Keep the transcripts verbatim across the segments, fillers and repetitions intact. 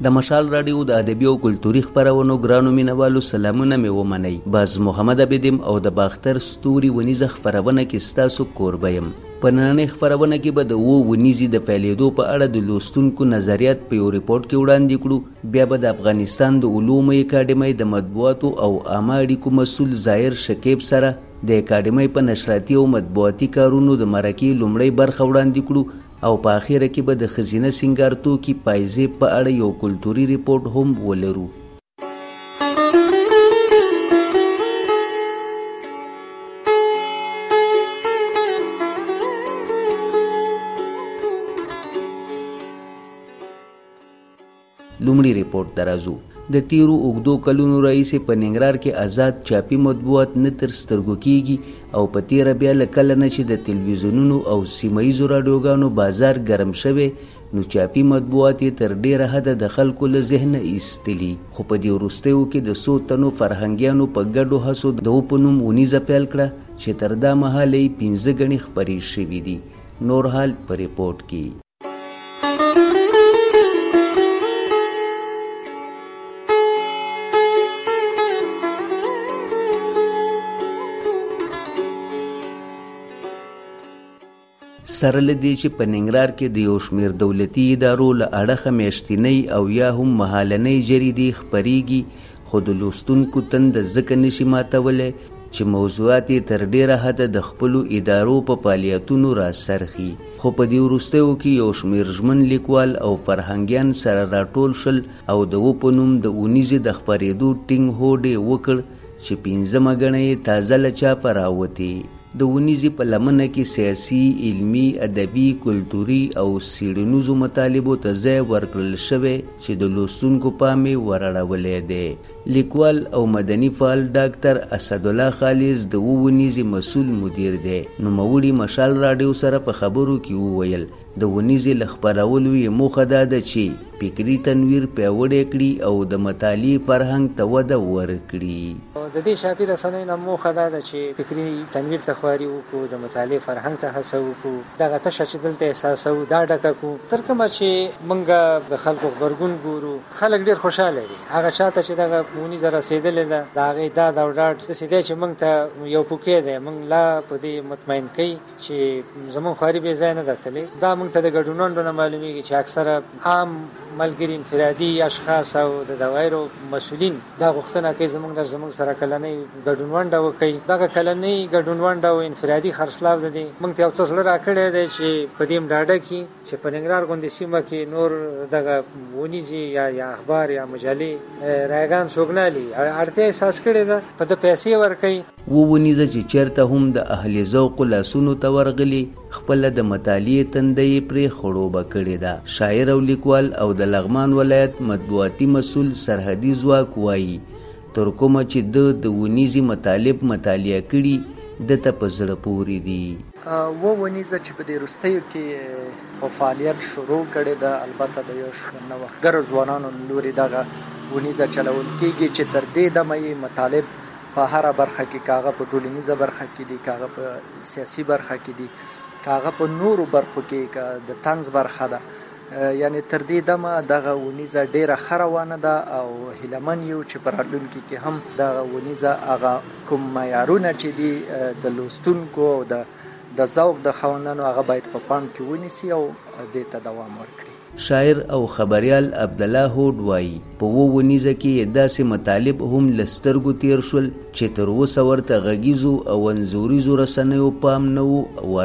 د مشال راډیو د ادبي او کلتوري خپرونو ګرانو مینوالو سلامونه مې ومنئ. باز محمد عبیدم او د باختر ستوري ونیزه خپرونه کې ستاسو کوربه یم. په نننۍ خپرونه کې به د اوو ونیزې د پیلېدو په اړه د لوستونکو نظریات په یو ریپورټ کې وړاندې کړو. بیا به د افغانستان د علومو اکاډمۍ د مطبوعاتو او عامه اړیکو مسؤل ظاهر شکیب سره د اکاډمۍ په نشراتي او مطبوعاتي کارونو د مرکې لومړۍ برخه وړاندې کړو او په اخیره کې به د ښځینه سینګار توکي پایزې په اړه یو کلتوري ریپورټ هم ولرو. لومړی ریپورټ ته راځو. د تیرو اوږدو کلونو راهیسې په ننګرهار کې آزاد چاپي مطبوعات نه تر سترګو کیږي او په تیره بیا له کله نه چې د تلویزیونونو او سیمه ییزو راډیوګانو بازار ګرم شوی نو چاپي مطبوعات یې تر ډیره حده د خلکو له ذهنه ایستلي. خو په دې وروستیو کې د څو تنو فرهنګیانو په ګډو هڅو د اوو په نوم ونیزه پیل کړه چې تر دا مهاله یې پنځه ګڼې خپرې شوي دي. نور حال په ریپورټ کې. سره له دې چې په ننګرهار کې د یو شمېر دولتي ادارو له اړخه میاشتنۍ او یا هم مهالنۍ جریدې خپریږي خو د لوستونکو تنده ځکه نشي ماتولی چې موضوعات یې تر ډیره حده د خپلو ادارو په فعالیتونو راسرخي. خو په دې وروستیو کې یو شمېر ژمن لیکوال او فرهنګیان سره راټول شل او د اوو په نوم د اونیزې د خپرېدو ټینګ هوډ یې وکړ چې پنځمه ګڼه یې تازه له چاپه راوتې. د ونیزې په لمنه کې سیاسي، علمي، ادبي، کلتوري او څیړنیزو مطالبو ته ځای ورکړل شوی چې د لوستونکو پام یې ورړولی دی. لیکوال او مدني فعال ډاکټر اسدالله خالص د اوو ونیزې مسؤل مدیر دی. نوموړي مشال راډیو سره په خبرو کې وویل د ونیزې له خپرولو یې موخه دا ده چې فکري تنویر پیاوړی کړي او د مطالعې فرهنګ ته وده ورکړي. د دې شاپي رسنۍ نه موخه دا ده چې فکري تنویر ته خواري وکړو، د مطالعې فرهنګ ته هڅه وکړو، دغه تشه چې دلته احساسوو دا ډکه کړو. تر کومه چې موږ د خلکو غبرګون ګورو خلک ډېر خوشحاله دي. هغه چاته چې دغه ونیزه رسېدلې ده د هغې داد او ډاډ داسې دی چې موږ ته یو پوکی دی. موږ لا په دې مطمئن کوي چې زموږ خواري بې ځای نه ده تللې. دا موږ ته د ګډونوالو نه معلومیږي چې اکثره عام ملګري انفرادي اشخاص او د دوايرو مسؤلین دا غوښتنه کوي زموږ در زموږ سره کلنۍ ګډون ونډه وکړي. دغه کلنۍ ګډون ونډه او انفرادي خرڅلاو د دې موږ ته یو څه زړه راکړی دی چې په دې ډاډه کړي چې په ننګرهار غوندې سیمه کې نور دغه ونیزې یا یا اخبار یا مجلې رایګان څوک نه لي اړتیا احساس کړې ده په د پیسې ورکوي. و ونیزه چې چېرته هم د اهل ذوق لاسونو ته ورغلي خپله د مطالعې تنده یې پرې خړوبه کړې ده. شاعر او لیکوال او د لغمان ولایت مطبوعاتي مسؤل سرحدي ځواک وایي تر کومه چې د د ونیزې مطالب مطالعه کړي د ته په زړه پورې دي. و ونیزه چې په دې وروستیو کې په فعالیت شروع کړې ده البته د یو شمېر نوښتګرو ځوانانو له لورې دغه ونیزه چلول کېږي چې تر دې دمه یې مطالب په هره برخه کې کاغه په ټولنیزه برخه کې دي، کاغه په سیاسي برخه کې دي، کاغه په نورو برخو کې د طنز برخه ده. یعنی تر دې دمه دغه ونیزه ډیره ښه روانه ده او هیلهمن یو چې په راتلونکي کې هم دغه ونیزه هغه کوم معیارونه چې دي د لوستونکو او د د ذوق د خاوندانو هغه باید په پام کې ونیسي او دې ته دوام ورکړي. شاعر او خبریال عبدالله هوډ وایي په اوو ونیزه کې داسې مطالب هم له سترګو تیر شول چې تر اوسه ورته غږیزو او انځوریزو رسنیو پام نه و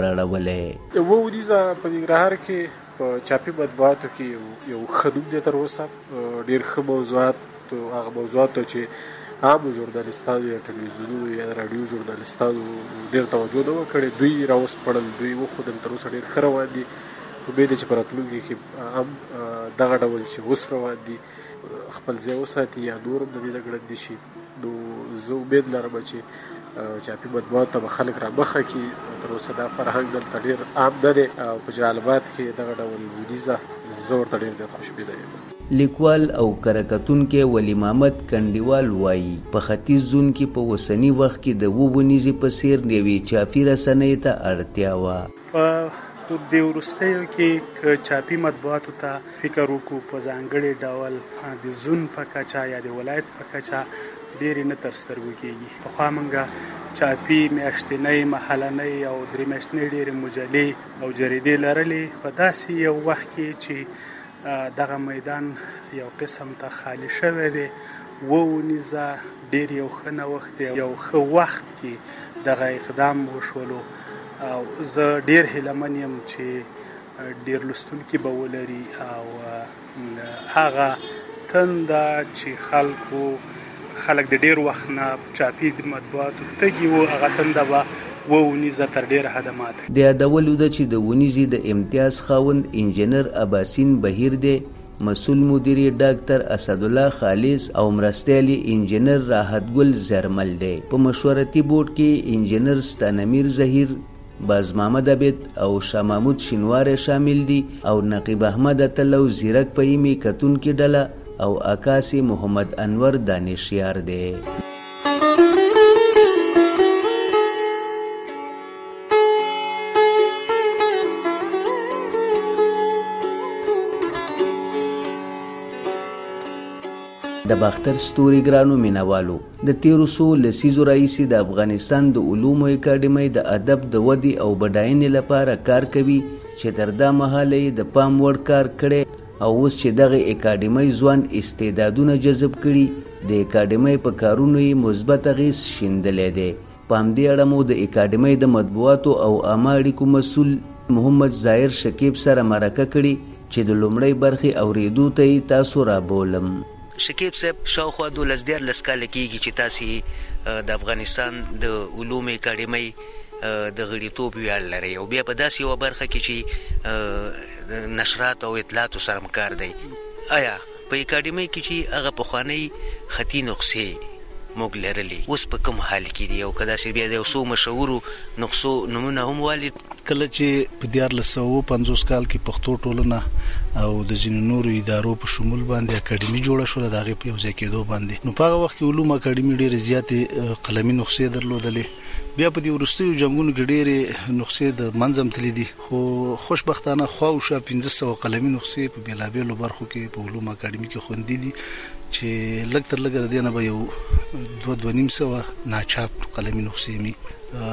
ورړولی. اوو ونیزه په ننګرهار کې په چاپي مطبوعاتو کې یو ښه نوم دی تر اوسه. ډېر ښه موضوعات هغه موضوعاتو چې عامو ژورنالستانو یا ټلویزیونونو یا راډیو ژورنالستانو ډېر توجه نه وکړې دوی راوسپړل، دوی وښودل، تر اوسه ډېر ښه روان دي. امید دی چې په راتلونکي کې هم دغه ډول چې اوس روان دي خپل ځای وساتي یا نور هم د دې نه ګړندي شي. نو زه امید لرم چې چاپي مطبوعاتو ته به خلک رامخه کړي. تر اوسه دا فرهنګ دلته ډېر عام نه دی او په جلالآباد کې دغه ډول ونیزه زه ورته ډېر زیات خوشبینه یم. لیکوال او کرکتونکی ولی محمد کنډیوال وایي په ختیځ زون کې په اوسني وخت کې د اوو ونیزې په څېر یوې چاپي رسنۍ ته اړتیا وه. په خو د وروستیو کې که چاپي مطبوعاتو ته فکر وکړو په ځانګړي ډول د زون په کچه یا د ولایت په کچه ډېرې نه تر سترګو کېږي. پخوا موږ چاپي میاشتنۍ محلنۍ او درې میاشتنۍ ډېرې مجلې او جریدې لرلې. په داسې یو وخت کې چې دغه میدان یو قسم ته خالی شوی دی، وونیزه ډېر یو ښه نوښت دی، یو ښه وخت کې دغه اقدام وشولو او زه ډېر هیلهمن یم چې ډېر لوستونکي به ولري او هغه تنده چې خلکو خلک د ډېر وخت نه چاپي مطبوعاتو تږي وو، هغه تنده به وونیزه تر ډېره حده ماته. د یادولو ده چې د ونیزې د امتیاز خاوند انجینر اباسین بهیر دی، مسؤل مدیر ډاکټر اسدالله خالص او مرستیالي انجینر راحت ګل زرمل دی. په مشورتي بورډ کې انجینر ستانمیر زهیر، باز محمد عبید او شاه محمود شینواری شامل دي او نقیب احمد اتل او زیرک پهیمي کتونکي ډله او عکاسي محمد انور دانشیار دی. د باختر ستوري ګرانو مینوالو، د تیرو څو لسیزو راهیسې د افغانستان د علومو اکاډمۍ د ادب د ودې او بډاینې لپاره کار کوي چې تر دا مهاله یې د پام وړ کار کړی او اوس چې دغه اکاډمۍ ځوان استعدادونه جذب کړي، د اکاډمۍ په کارونو یې مثبت اغېز شیندلی دی. په همدې اړه مو د اکاډمۍ د مطبوعاتو او عامه اړیکو مسؤل محمد ظاهر شکیب سره مرکه کړي چې د لومړۍ برخې اورېدو ته یې تاسو رابولم. شکیب صاحب، شاوخوا دولس دیارلس کاله کېږي چې تاسې د افغانستان د علومو اکاډمۍ د غړیتوب ویاړ لرئ او بیا په داسې یوه برخه کې چې نشرات او اطلاعاتو سره هم کار دی. آیا په اکاډمۍ کې چې هغه پخوانۍ خطي نسخې موږ لرلې اوس په کوم حال کې دي او که داسې بیا د یو څو مشهورو نسخو نومونه هم والي؟ کله چې په دیارلس سوه پنځوس کال کې پښتو ټولنه او د ځینو نورو ادارو په شمول باندې اکاډمي جوړه شوله، د هغې په یو ځای کېدو باندې نو په هغه وخت کې علوم اکاډمي ډېرې زیاتې قلمي نسخې درلودلې. بیا په دې وروستیو جنګونو کې ډېرې نسخې د منځ هم تللي دي، خو خوشبختانه خواوشا پنځه سوه قلمي نسخې په بېلابېلو برخو کې په علوم اکاډمي کې خوندي دي چې لږ تر لږه د دې نه به یو دوه دوه نیم سوه ناچاپ قلمي نسخې مي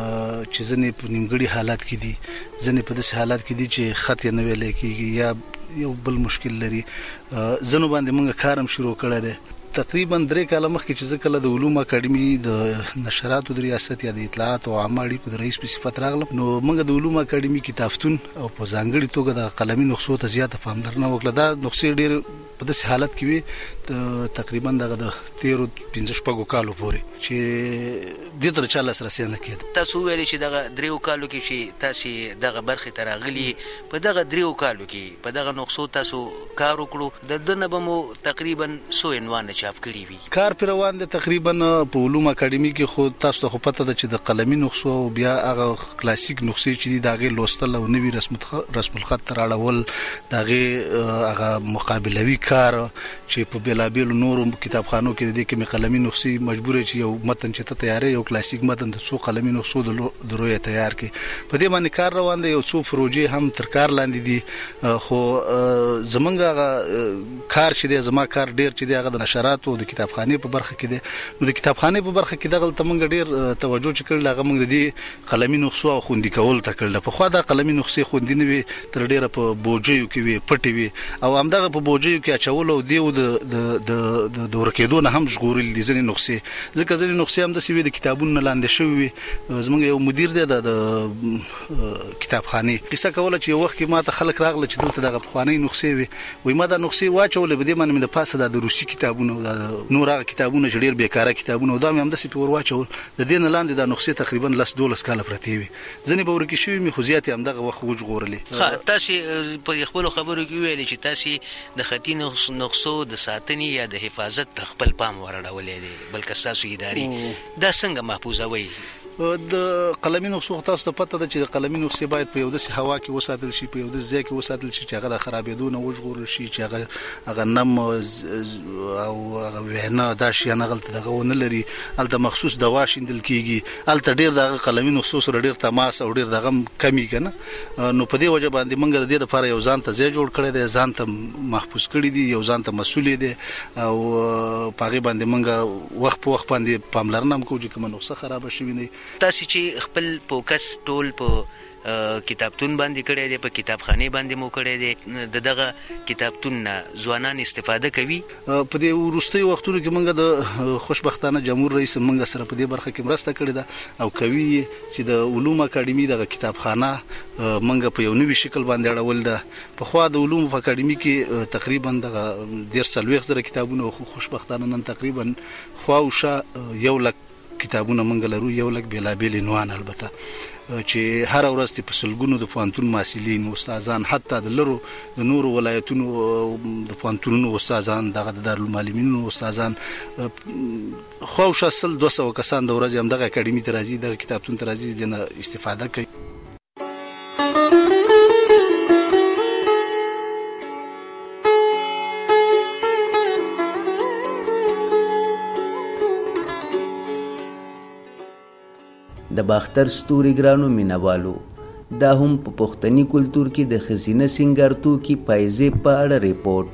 چې ځینې په نیمګړي حالات کې دي، ځینې په داسې حالات کې دي چې خط یې نه ویلی کېږي یا یو بل مشکل لري. ځینو باندې موږ کار هم شروع کړی دی. تقریبا درې کاله مخکې چې زه کله د علوم اکاډمي د نشراتو د ریاست یا د اطلاعاتو او عامه اړیکو د رئیس په صفت راغلم، نو موږ د علوم اکاډمي کتابتون او په ځانګړې توګه د قلمي نسخو ته زیاته پاملرنه وکړه. دا نسخې ډېرې په داسې حالت کې وي تقریبا دغه د تیرو پنځه شپږو کالو پورې چې دې ته د چا لاسرسی نه کېده. تاسو وویلې چې دغه دریو کالو کې چې تاسې دغه برخې ته راغلي، په دغه دریو کالو کې په دغه نسخو تاسو کار وکړو، د ده نه به مو تقریبا څو عنوانه چاپ کړي وي؟ کار پرې روان دی تقریبا په علوم اکاډمي کې. خو تاسو ته خو پته ده چې د قلمي نسخو او بیا هغه کلاسیک نسخې چې دي د هغې لوستل او نوي رسم الخط ته راړول، د هغې هغه مقابلوي کار چې په بېلابېلو نورو کتابخانو کې د دې کومې قلمي نسخې مجبوره چې یو متن چې ته تیارې یو کلاسیک متن د څو قلمي نسخو د رویه تیار کړي، په دې باندې کار روان دی. یو څو پروژې هم تر کار لاندې دي، خو زمونږ هغه کار چې دی، زما کار ډېر چې دی هغه د نشراتو د کتابخانې په برخه کې دی. نو د کتابخانې په برخه کې دغلته موږ ډېر توجه چې کړل، هغه موږ د دې قلمي نسخو او خوندي کولو ته کړل. پخوا دا قلمي نسخې خوندي نه وي، تر ډېره په بوجیو کې وي، پټې وي، او همدغه په بوجیو کې اچول او دیو د د ورکېدو نه هم ژغورلي دي ځینې نسخې. ځکه ځینې نسخې هم داسې وي د کتابونو نه لاندې شوي وي. زموږ یو مدیر دی د کتابخانې قصه کوله چې یو وخت کې ما ته خلک راغله چې دلته دغه پخوانۍ نسخې وي، وایي ما دا نسخې واچولې، په دې باندې مې د پاسه دا د روسي کتابونه او نور هغه کتابونه چې ډېر بېکاره کتابونه، دا مې همداسې پرې ور واچول. د دې نه لاندې دا نسخې تقریبا لس دولس کاله پرتې وي، ځینې به ورکې شوي مې، خو زیات یې همدغه وخت وژغورلې. تاسې په خپلو خبرو کې وویلې چې تاسې د خطي نسخو د ساتنې یا د حفاظت خپل پام ورړولی دی، بلکې ستاسو ادارې دا څنګه محفوظوئ؟ د قلمي نسخو تاسو ته پته ده چې د قلمي نسخې باید په یو داسې هوا کې وساتل شي، په یو داسې ځای کې وساتل شي چې هغه د خرابېدو نه وژغورل شي، چې هغه هغه نم او هغه وینا دا شیان هغلته دغه ونه لري. هلته مخصوص دوا شیندل کېږي، هلته ډېر دغه قلمي نسخو سره ډېر تماس او ډېر دغه کمي که نه. نو په دې وجه باندې موږ د دې لپاره یو ځان ته ځای جوړ کړی دی، ځان ته محفوظ کړي دي، یو ځان ته مسؤل دی او په هغې باندې موږ وخت په وخت باندې پاملرنه هم کوو چې کومه نسخه خرابه شوې نه وي. تاسو چې خپل فوکس ټول په کتابتون باندې کړی دی، په کتابخانه باندې مو کړی دی، د دغه کتابتون نه ځوانان استفاده کوي؟ په دې وروستیو وختونو کې موږ د خوشبختانه جمهور رئیس موږ سره په دې برخه کې مرسته کړې ده او کوي چې د علوم اکاډمي دغه کتابخانه موږ په یو نوي شکل باندې اړول ده. پخوا د علوم په اکاډمي کې تقریبا دغه دېرش څلوېښت زره کتابونه، خو خوشبختانه نن تقریبا خواوشا یو لک کتابونه موږ لرو، یو لک بېلابېل عنوان، البته چې هر ورځ په سلګونو د پوهنتون محصلین، استادان، حتی د لرو د نورو ولایتونو د پوهنتونونو استادان، دغه د دارالمعلمینو استادان، خواوشا سل دوه سوه کسان د ورځې همدغه اکاډمي ته راځي، دغه کتابتون ته راځي، دې نه استفاده کوي. د باختر ستوري ګرانو مینوالو، دا هم په پښتني کلتور کې د ښځینه سینګار توکي پایزې په اړه ریپورټ.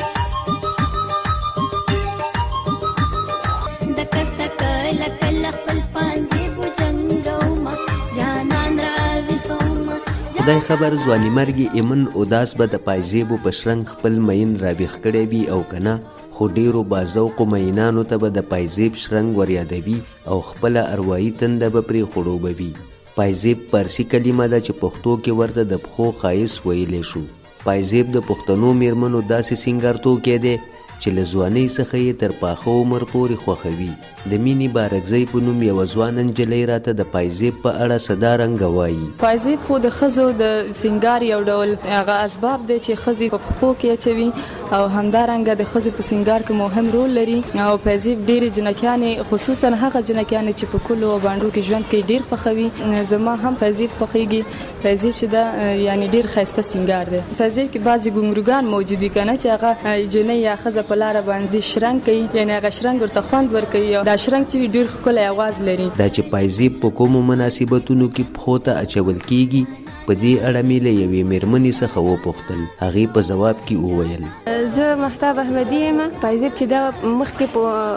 خدای خبر ځواني مرګي ایمن اوداس به د پایزېبو په شرنګ خپل مین رابیخ کړی وي او که نه، خو ډیرو باذوقو مینانو ته به د پایزیب شرنګ وریادوي او خپله اروايي تنده به پرې خړوبوي. پایزیب پارسي کلمه ده چې پښتو کې ورته د پښو ښایست ویلی شو. پایزیب د پښتنو میرمنو داسې سینګار توکی دی چې له ځوانۍ څخه یې تر پاخه عمر پورې خوښوي. د مینې بارکزۍ په نوم یوه ځوانه نجلۍ راته د پایزیب په اړه صدا رنګه وایي. پایزیب خو د ښځو د سینګار یو ډول هغه اسباب دی چې ښځې په پښو کې اچوي او همدارنګه د ښځو په سینګار کې مهم رول لري. او پایزیب ډېرې جنکیانې، خصوصا هغه جنکیانې چې په کلو او بانډو کې ژوند کوي، ډېر خوښوي. زما هم پایزیب خوښیږي. پایزیب چې دا یعنی ډېر ښایسته سینګار دی. پایزیب کې بعضې ګونګروګان موجود دي که نه، چې هغه جنۍ یا ښځه په لاره باندې شرنګ کوي، یعنی هغه شرنګ ورته خوند ورکوي او دا شرنګ چې ډېر ښکلی اواز لري. دا چې پایزیب په کومو مناسبتونو کې پښو ته اچول کیږي، په دې اړه مې له یوې مېرمنې څخه وپوښتل. هغې په ځواب کې وویل: زه مهتاب احمدي یم. پایزیب چې دا مخکې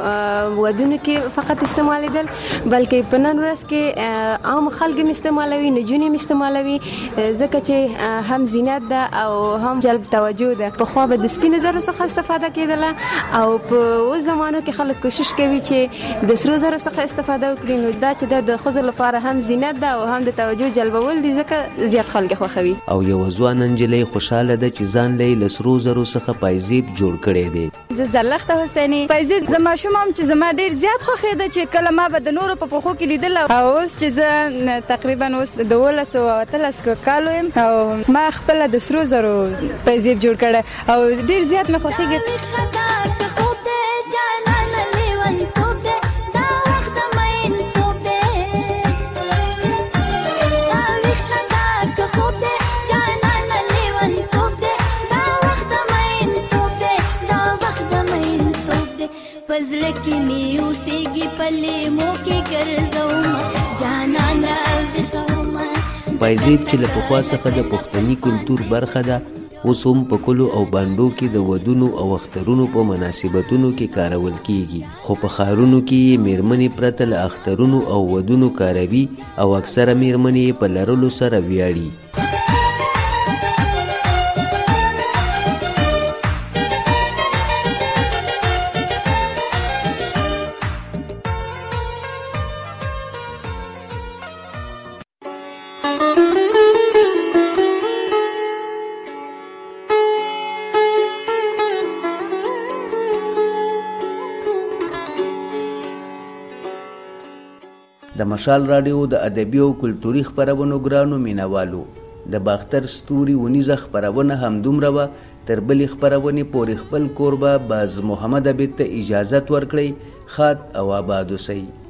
په ودونو کې فقط استعمالیدل، بلکې په نن ورځ کې عام خلک هم استعمالوي، نجونې هم استعمالوي، ځکه چې هم زینت ده او هم جلب توجه ده. پخوا به د سپینو زرو څخه استفاده کېدله او په اوس زمانو کې خلک کوشش کوي چې د سرو زرو څخه استفاده وکړي. نو دا چې د ښځو لپاره هم زینت ده او هم د توجه جلبول دي، ځکه زیات خلک خوښوي. او یوه ځوانه نجلۍ خوشحاله ده چې ځان له له سرو زرو څخه پایزیب جوړ کړی دی. زه زرلښته حسیني. پایزیب زه ماشوم هم چې زما ډېر زیات خوښېده چې کله ما به د نورو په پښو کې لیدله. او اوس چې زه تقریبا اوس د اوولسو او اتلسو کالو یم او ما خپله د سرو زرو پایزیب جوړ کړی او ډېر زیات مې خوښېږي. پایزیب چې له پخوا څخه د پښتني کلتور برخه ده، اوس هم په کلو او بانډو کې د ودونو او اخترونو په مناسبتونو کې کارول کیږي. خو په ښارونو کې یې میرمنې پرته له اخترونو او ودونو کاروي او اکثره میرمنې یې په لرلو سره ویاړي. د مشال راډیو د ادبي او کلتوري خپرونو ګرانو مینوالو، د باختر ستوري ونیزه خپرونه همدومره وه. تر بلې خپرونې پورې خپل کوربه باز محمد عبید ته اجازت ورکړئ. ښاد او آباد اوسئ.